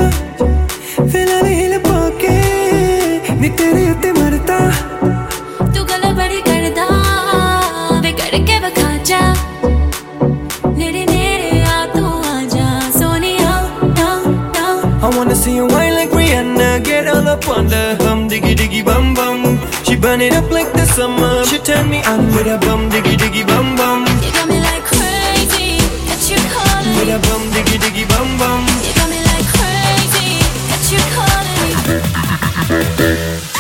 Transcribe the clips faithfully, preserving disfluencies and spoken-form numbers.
फिलहाल हिल पाके नी तेरे उत्ते मरता तू गल बड़ी करदा वे करके वखा जा नेड़े नेड़े आ तू आजा Sonia down down I wanna see you wine like Rihanna, get all up on the hum diggy diggy bum bum. She burn it up like the summer, she turn me on with a bum diggy diggy bum bum. You got me like crazy, got you calling With me. a bum diggy diggy bum bum. You got me like crazy, got you calling me.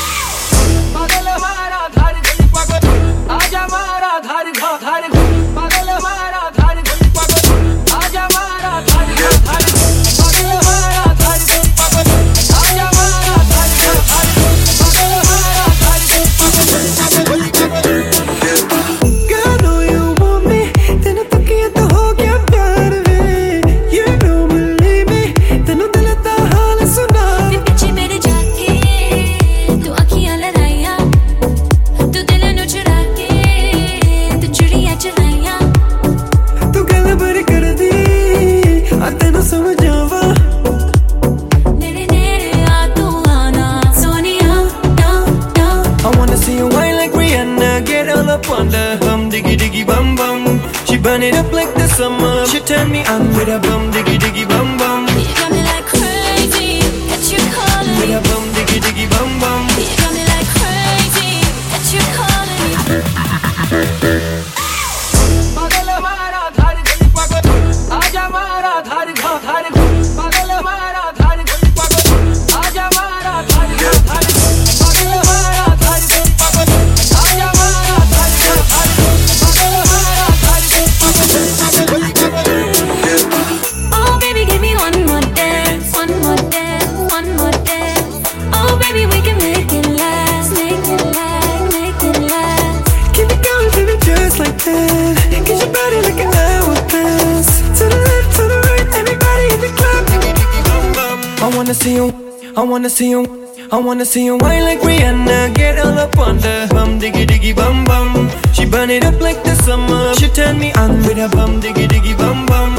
पागल हमारा धार गली पागल आजा मारा धार घा धार पागल हमारा धार गली पागल आजा मारा धार घा धार पागल हमारा धार गली पागल आजा मारा धार घा धार पागल हमारा धार गली पागल Girl, I know you want me, तेनू तकिया तो हो गया प्यार वे. You don't believe me, तेनू दिल दा हाल सुना. वे पीछे मेरे जाके तू अखियां लड़ाइया तू दिल नू चुरा के तू चुड़ियां चलाइया तू गल बड़ी कर दी, आ तेनू समझावा. नेड़े नेड़े आ तू आना Sonia down down I wanna see you wine like Rihanna, get all up on the hum diggy diggy bum bum. She burn it up like the summer, she turn me on with a bum diggy diggy bum bum. You got me like crazy, got you calling With me. a bum diggy diggy bum bum. You got me like crazy, got you calling me. पागल हमारा धार गली पागल आजा मारा धार घा धार पागल हमारा धार गली पागल आजा मारा धार घा धार पागल हमारा धार गली पागल आजा मारा धार घा धार पागल हमारा धार गली पागल Oh baby, give me one more dance, one more dance, one more dance. Oh baby, we can make it last, make it last, make it last. Keep it going, baby, just like that. Get your body like an hourglass. To the left, to the right, everybody in the club. I wanna see you, I wanna see you, I wanna see you wine like Rihanna, get all up on the hum diggy diggy bum bum. She burn it up like the summer, she turn me on with a bum diggy diggy bum bum.